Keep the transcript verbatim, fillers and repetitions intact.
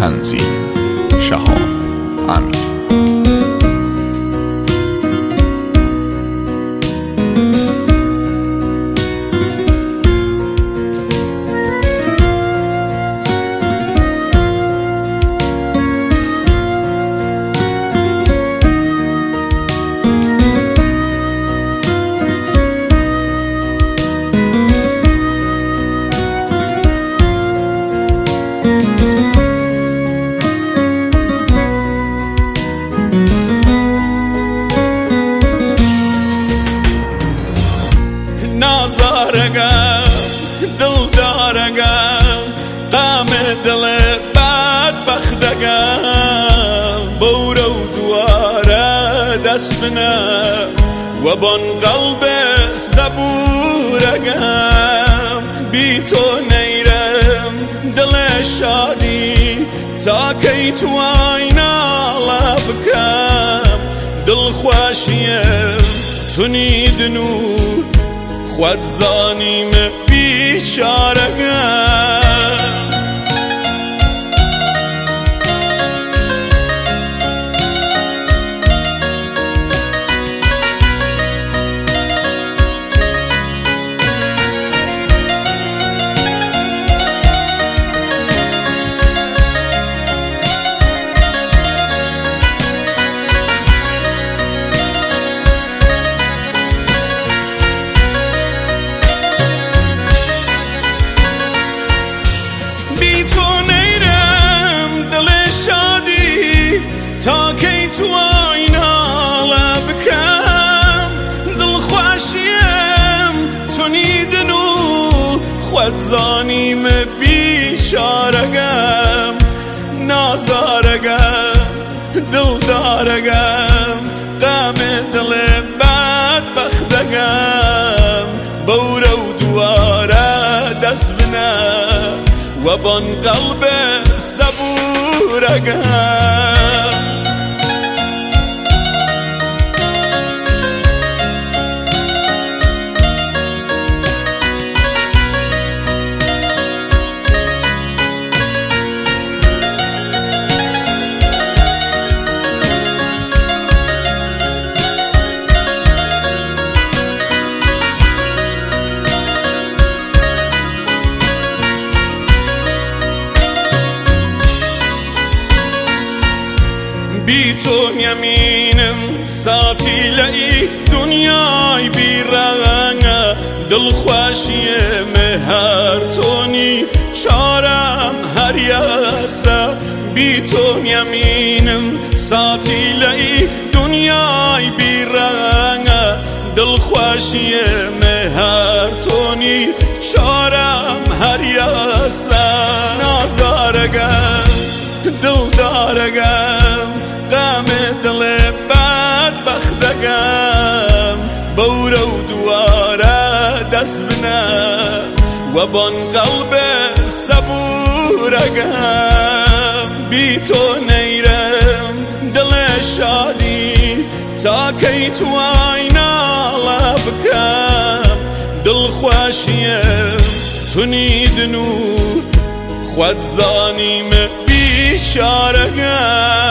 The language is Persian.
تنظیم شهاب امیر. نازارگم دلدارگم قام دل بدبختگم بورو دواره دست بنه و بان قلب صبورگم بی تو نیرم دل شادی تا کی توانم بکم دل خوشیم تو نیدنو خود زانیم بیچارگم تا کی تو آینه بکم دل خوشیم تو نیدنو خود زانیم بیچارگم نازارگم دلدارگم غم دل بدبختگم بورو دواره دست بنه و بان قلب صبورگم بی تو یمینم ساتی لئی دنیای بی رنگ دل خوشیم هر تونی چارم هر یاسه بی تو یمینم ساتی لئی دنیای بی رنگ دل خوشیم هر تونی چارم هر یاسه نازارگم دلدارگم غم دل بدبختگم بورو دواره دست بنه و بان قلب صبورگم بی تو نیرم دل شادی تا کی تو آینه بکم دل خوشیم تو نیدنو خود زانیم بیچارگم